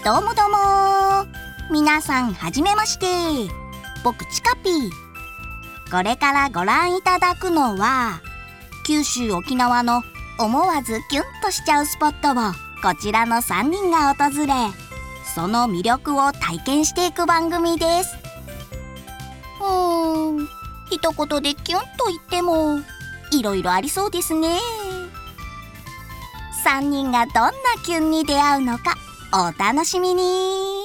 どうもどうも、皆さんはじめまして。僕チカピー。これからご覧いただくのは九州沖縄の思わずキュンとしちゃうスポットをこちらの3人が訪れ、その魅力を体験していく番組です。一言でキュンと言ってもいろいろありそうですね。3人がどんなキュンに出会うのかお楽しみに。